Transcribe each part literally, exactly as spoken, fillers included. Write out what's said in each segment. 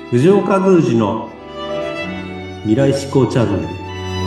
藤岡宮司の未来志向チャンネル。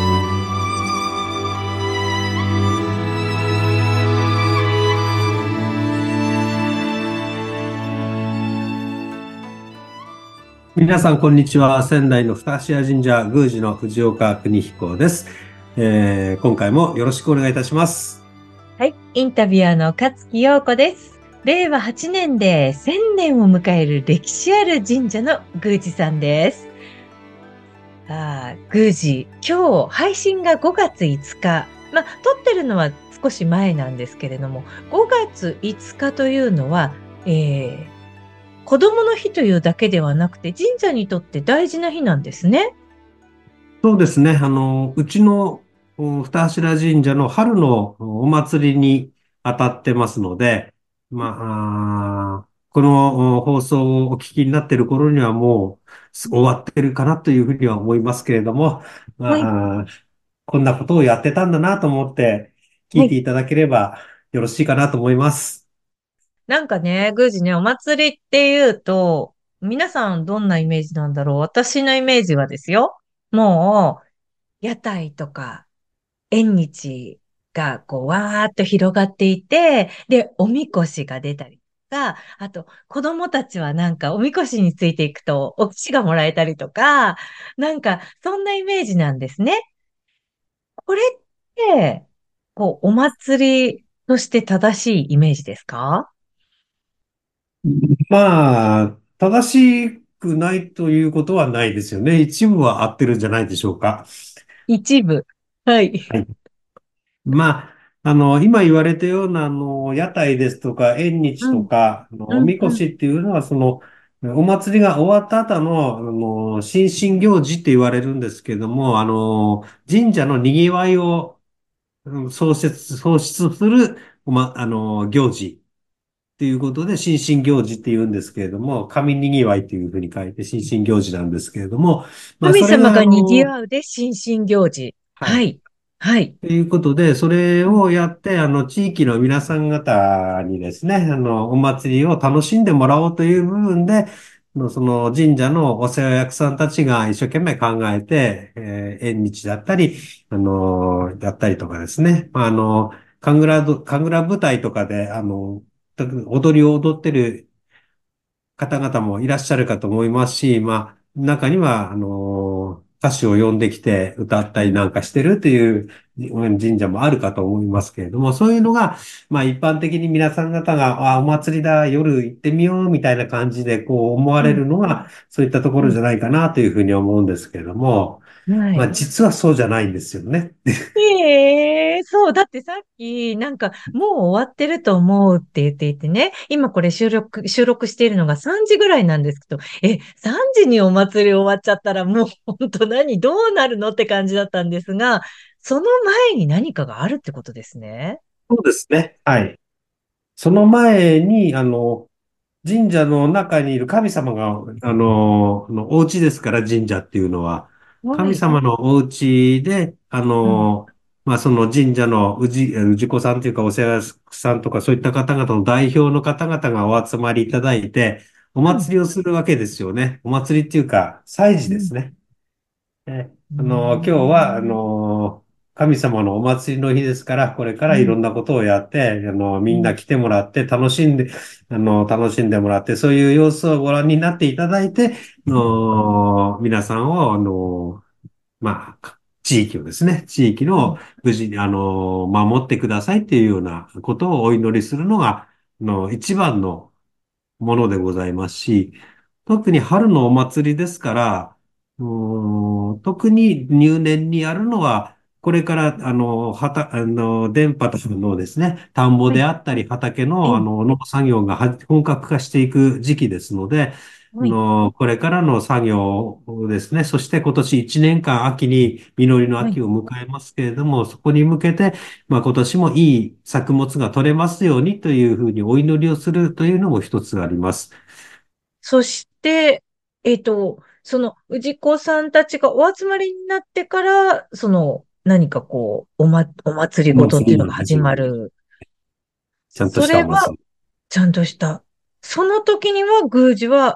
皆さんこんにちは。仙台の二足谷神社宮司の藤岡邦彦です、えー。今回もよろしくお願いいたします。 はい、インタビュアーの勝木陽子です。れいわはちねんでせんねんを迎える歴史ある神社の宮司さんです。あー宮司、今日配信がごがついつか。まあ、撮ってるのは少し前なんですけれども、ごがついつかというのは、えー、子供の日というだけではなくて、神社にとって大事な日なんですね。 そうですね。あの、うちのお二柱神社の春のお祭りに当たってますので、まあ、あーこのお放送をお聞きになっている頃にはもうす終わってるかなというふうには思いますけれども、 はい。 まあ、あーこんなことをやってたんだなと思って聞はい。 いていただければよろしいかなと思います。 なんかね、宮司ね、お祭りっていうと、皆さんどんなイメージなんだろう。私のイメージはですよ。もう、屋台とか、縁日がこう、わーっと広がっていて、で、おみこしが出たりとか、あと、子供たちはなんか、おみこしについていくと、お菓子がもらえたりとか、なんか、そんなイメージなんですね。これって、こう、お祭りとして正しいイメージですか？ まあ、正しくないということはないですよね。一部は合ってるんじゃないでしょうか。 一部。はい。 はい。まあ、あの、今言われたような、あの、屋台ですとか、縁日うん、 とか、あのおうん、うん。 みこしっていうのは、その、お祭りが終わった後の、あの、新進行事って言われるんですけども、あの、神社の賑わいをうん創設、創出する、ま、あの、行事っていうことで、新進行事って言うんですけれども、神賑わいっていうふうに書いて、新進行事なんですけれども、まあ、 神それが、あ様が賑の、 わうで新進行事。 はい。 はい。はい。 ということで、それをやって、あの、地域の皆さん方にですね、あの、お祭りを楽しんでもらおうという部分で、あのその神社のお世話役さんたちが一生懸命考えて、えー縁日だったり、あの、だったりとかですね、まああの、神楽ど、神楽舞台とかで、あの、踊りを踊ってる方々もいらっしゃるかと思いますし、まあ、中には、あの、歌手を呼んできて歌ったりなんかしてるという神社もあるかと思いますけれども、そういうのが、まあ一般的に皆さん方が、あ、お祭りだ、夜行ってみようみたいな感じでこう思われうん。 るのが、そういったところじゃないかなというふうに思うんですけれども、まあはい。 実はそうじゃないんですよね。 ええそう。だってさっき、なんか、もう終わってると思うって言っていてね、今これ収録、収録しているのがさんじぐらいなんですけど、え、さんじにお祭り終わっちゃったらもう本当何、どうなるのって感じだったんですが、その前に何かがあるってことですね。 そうですね。はい。その前に、あの、神社の中にいる神様が、あの、のお家ですから、神社っていうのは。神はい。 様のお家で、あうん。 の、まあ、その神社の氏、氏子さんというか、お世話さんとか、そういった方々の代表の方々がお集まりいただいて、おうん。 祭りをするわけですよね。お祭りっていうか、祭事うん。 ですね。え、 うーあの、今日は、あん。 の、神様のお祭りの日ですから、これからいろうん。 んなことをやって、あの、みうん。 んな来てもらって、楽しんで、あの、楽しんでもらって、そういう様子をご覧になっていただいて、あの、皆さんを、あの、まあ、地域をですね、地域うん。 の無事に、あの、守ってくださいっていうようなことをお祈りするのが、あの、一番のものでございますし、特に春のお祭りですから、うーん特に入念にやるのは、これから、あの、はた、あの、電波とかのですね、田んぼはい。 であったり、畑の、あええ。 の、農作業がは本格化していく時期ですので、あはい。 の、これからの作業ですね、そして今年いちねんかん秋に実りのはい。 秋を迎えますけれども、そこに向けて、まあ今年もいい作物が取れますようにというふうにお祈りをするというのも一つあります。 そして、えっと、その、氏子さんたちがお集まりになってから、その、何かこう、おま、お祭りおごとっていう祭りのが始が始まる。 まる。 ちゃんとしたそれは、 お祭り。 ちゃんとした。その時には、宮司は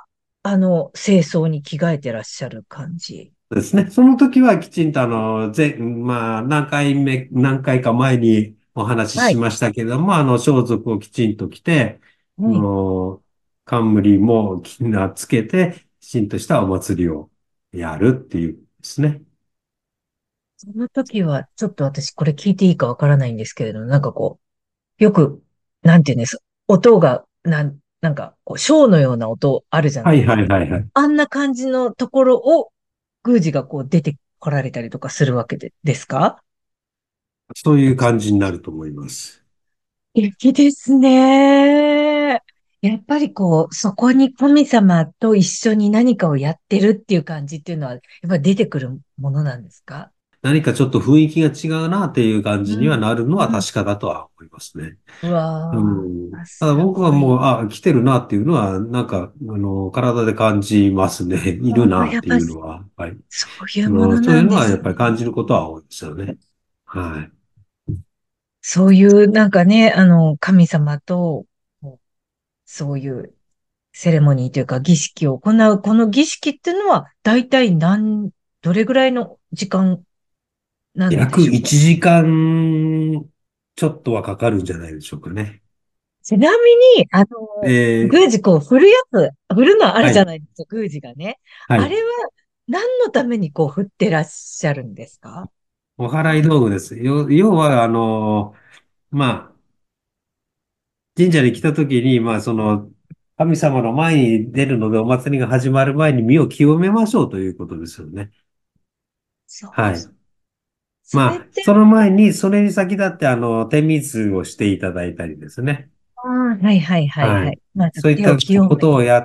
あの、清掃に着替えてらっしゃる感じ？ ですね。その時はきちんとあの、ぜ、まあ、何回目、何回か前にお話しはい。 しましたけども、あの、装束をきちんと着て、あはい。 の、冠もきなつけて、きちんとしたお祭りをやるっていうですね。 その時は、ちょっと私これ聞いていいかわからないんですけれど、なんかこう、よく、なんていうんです、音が、なん、なんか、こう、ショーのような音あるじゃはいはないですか。 いはいはい。 あんな感じのところを、宮司がこう出てこられたりとかするわけで、ですか？ そういう感じになると思います。 素敵ですね。やっぱりこう、そこに神様と一緒に何かをやってるっていう感じっていうのは、やっぱり出てくるものなんですか？ 何かちょっと雰囲気が違うなっていう感じにはうん。 なるのはうん。 確かだとは思いますね。 ううわん。 ー、 ただす僕はもう、 ごい。 あ、来てるなっていうのは、なんか、あの、体で感じますね。いるあー、 なってやっぱいうのは。はい。 そういうもあの、 のなんでそういうのはやすね。 っぱり感じることは多いですよね。はい。 そういうなんかね、あの、神様と、そういうセレモニーというか儀式を行う、この儀式っていうのは、大体何、どれぐらいの時間なんで約しょうか？ いちじかんちょっとはかかるんじゃないでしょうかね。 ちなみに、あの、 えー宮司こう振るやつ、振るのあるじゃはい。 ないですか、宮司がね。 はい。 あれは何のためにこう振ってらっしゃるんですか？ お祓い道具です。よ、要は、あの、まあ、神社に来た時に、まあ、その、神様の前に出るので、お祭りが始まる前に身を清めましょうということですよね。 そう。 はい。まあ、 それって、 その前に、それに先立って、あの、手水をしていただいたりですね。 ああ、はいはいはいはい。 はい。まず手をそういった清めて。 ことをやって、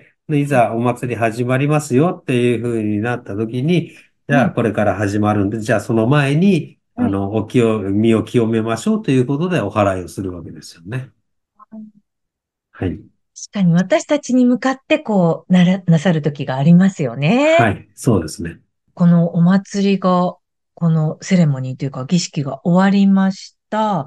でいざお祭り始まりますよっていうふうになった時に、じゃあはい、 これから始まるんで、じゃあその前に、 はい。 あの、お清、身を清めましょうということでお祓いをするわけですよね。はい。 確かに私たちに向かってこう、なら、なさる時がありますよね。 はい。そうですね。 このお祭りが、このセレモニーというか儀式が終わりました。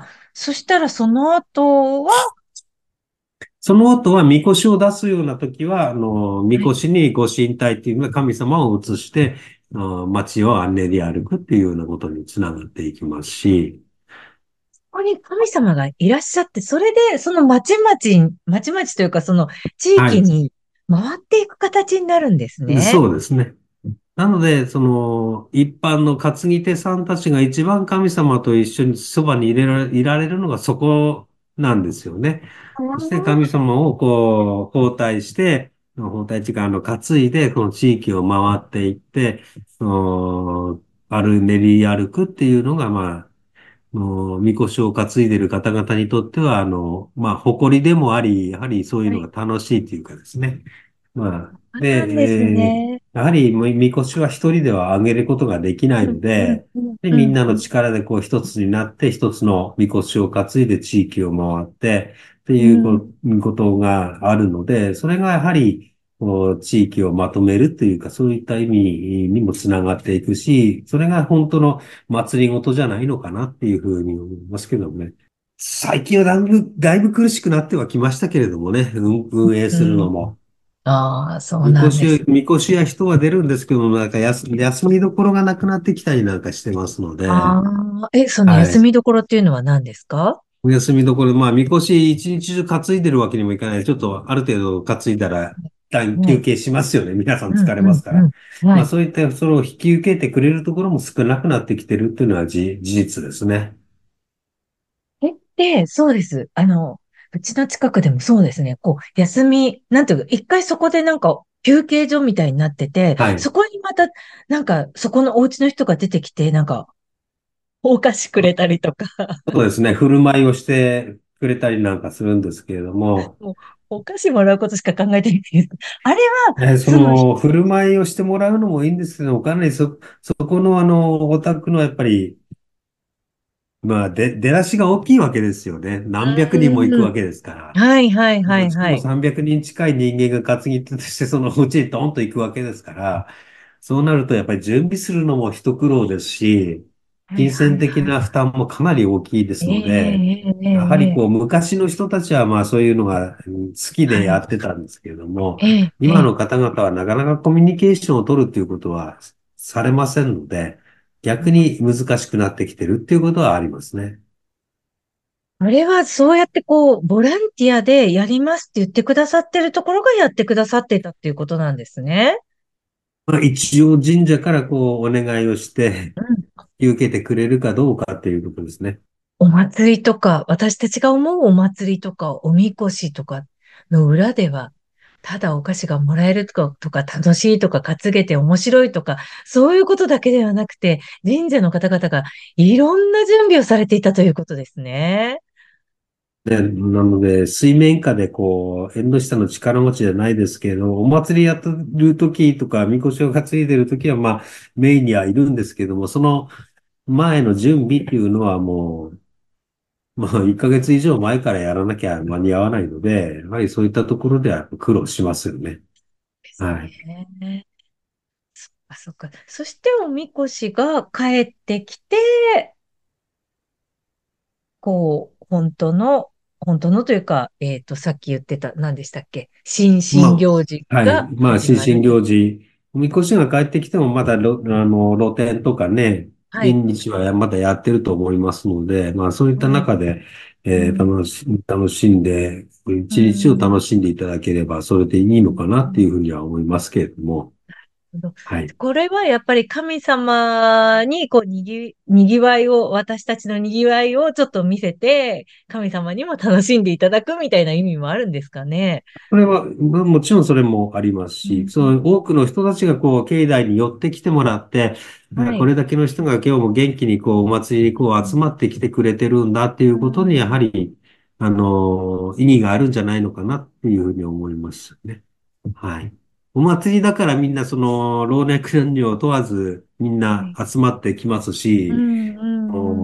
そしたらその後は、 その後は、みこしを出すような時は、あの、みはい、 こしにご神体っていうのは神様を移して、あの街を安寧で歩くっていうようなことにつながっていきますし、 ここに神様がいらっしゃって、それでその町々、町々というかその地はい。 域に回っていく形になるんですね。 そうですね。なので、その、一般の担ぎ手さんたちが一番神様と一緒にそばに入れられ、いられるのがそこなんですよね。 あそして神ー、 様をこう、包帯して、包帯っていうか、あの、担いで、この地域を回っていって、その、歩、練り歩くっていうのが、まあ、の、みこしを担いでいる方々にとっては、あの、まあ、誇りでもあり、やはりそういうのがはい。 楽しいというかですね。まあ、 そうで、 なんですえーね。 やはり、みみこしは一人では上げることができないうん、うん、 ので、 うん、 で、 うん、 みんなのうん。 力でこう一つになって、一つのみこしを担いで地域を回って、ってうん、 いうこことがあるので、それがやはり、こう地域をまとめるというか、そういった意味にもつながっていくし、それが本当の祭りごとじゃないのかなっていうふうに思いますけどもね。最近はだいぶ、だいぶ苦しくなってはきましたけれどもね、運運営するのうん。 も。 ああ、そうみこし、 なんです。 みこしや人は出るんですけども、なんか休、休みどころがなくなってきたりなんかしてますので、 ああ、え、そのはい。 休みどころっていうのは何ですか？ お休みどころ、まあ、みこし一日中担いでるわけにもいかない。ちょっとある程度担いだら、一旦はい。 休憩しますよね。皆さんうん、 疲れうん、 ますから。 うん。はまあ、 い。 そういったそれを引き受けてくれるところも少なくなってきてるっていうのはじ事実ですね。 え、で、そうです。あの、うちの近くでもそうですね。こう、休み、なんていうか、一回そこでなんか休憩所みたいになってて、 はい。 そこにまた、なんか、そこのお家の人が出てきて、なんか、お菓子くれたりとか、 そうですね。振る舞いをしてくれたりなんかするんですけれども、 もう、お菓子もらうことしか考えてないんです。あれは、 えーそその、 の、振る舞いをしてもらうのもいいんですけど、かなりそ、そこのあの、お宅のやっぱり、まあ、で、出だしが大きいわけですよね。何百人も行くうーん。 わけですから。 はいはいまあしかもはいはい。 さんびゃくにん近い人間が担ぎ手としてそのうちにドンと行くわけですから、そうなるとやっぱり準備するのも一苦労ですし、 はい金銭はいはい。 的な負担もかなり大きいでええすので、 えええやはりこうえええ、 昔の人たちはまあそういうのがうん好きではい。 やってたんですけれども、 ええええ、 今の方々はなかなかコミュニケーションを取るっていうことはされませんので、逆に難しくなってきてるっていうことはありますね。 あれはそうやってこう、ボランティアでやりますって言ってくださってるところがやってくださってたっていうことなんですね。 まあ、一応神社からこうお願いをしてうん。 引き受けてくれるかどうかっていうところですね。 お祭りとか、私たちが思うお祭りとか、おみこしとかの裏では、ただお菓子がもらえるとか、とか楽しいとか、担げて面白いとか、そういうことだけではなくて、神社の方々がいろんな準備をされていたということですね。 で、なので、水面下でこう、縁の下の力持ちじゃないですけれど、お祭りやってる時とか、みこしを担いでる時は、まあ、メインにはいるんですけども、その前の準備っていうのはもう、まあ、いっかげつ以上前からやらなきゃ間に合わないので、やはりそういったところでは苦労しますよね。 ですはい。 ね。そっかそっか。そしておみこしが帰ってきて、こう、本当の、本当のというか、えっと、さっき言ってた、何でしたっけ、新進ま行事あ、はい。 がまあ、 始まる。 新進行事。おみこしが帰ってきても、まだろ、あの、露店とかね、 はい。 縁日はまだやってると思いますので、まあ、そういったはい。 中で、えーうん。 楽し、楽しんで、 う一日をん。 楽しんでいただければ、それでいいのかなっていうふうには思いますけれども、はい。 これはやっぱり神様に、こう、にぎ、にぎわいを、私たちのにぎわいをちょっと見せて、神様にも楽しんでいただくみたいな意味もあるんですかね。 これは、まあもちろんそれもありますし、 うん。 その多くの人たちがこう、境内に寄ってきてもらって、あはい。 これだけの人が今日も元気にこう、お祭りにこう、集まってきてくれてるんだっていううことに、やはん。 り、あの、意義があるんじゃないのかなっていうふうに思いますね。はい。お祭りだからみんなその、老若男女を問わず、みんなはい。 集まってきますうし、 ん、うん、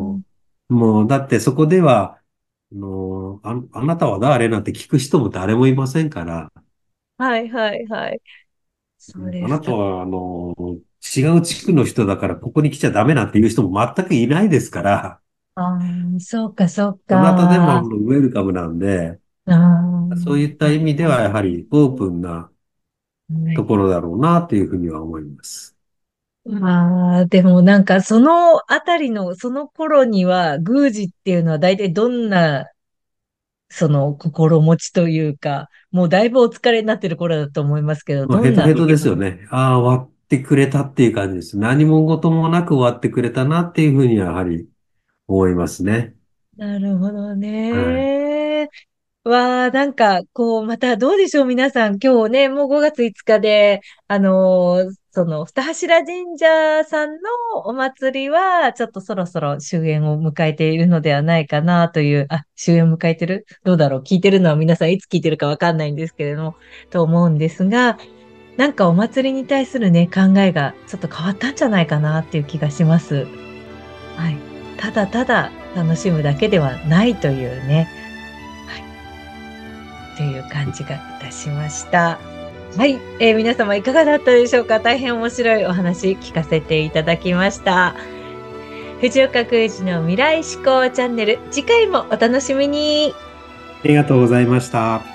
うもん。 う、もうだってそこでは、あの、あ、あなたは誰なんて聞く人も誰もいませんから、 はい、はい、はい。そうであすか。 なたは、あの、違う地区の人だからここに来ちゃダメなんていう人も全くいないですから、 ああ、そうか、そうどなたでもか。あウェルカムなんで、 あ、 そういったなる意味ではやはりオープンなとほどね。 ころだろうなというふうには思います。 まあ、でもなんかそのあたりの、その頃には、宮司っていうのは大体どんな、その心持ちというか、もうだいぶお疲れになってる頃だと思いますけど、 まあ、 どんなヘトヘトで受け止め。 すよね。ああ、終わってくれたっていう感じです。何も事もなく終わってくれたなっていうふうにはやはり思いますね。 なるほどはい。 ね。わあ、なんか、こう、またどうでしょう、皆さん。今日ね、もうごがついつかで、あのーその、二柱神社さんのお祭りは、ちょっとそろそろ終焉を迎えているのではないかなという、あ、終焉を迎えてるどうだろう、聞いてるのは皆さんいつ聞いてるかわかんないんですけれども、と思うんですが、なんかお祭りに対するね、考えがちょっと変わったんじゃないかなっていう気がします。はい。ただただ楽しむだけではないというね。はい。という感じがいたしました。はい、えー皆様いかがだったでしょうか。大変面白いお話聞かせていただきました。藤岡クイズの未来志向チャンネル、次回もお楽しみに。 ありがとうございました。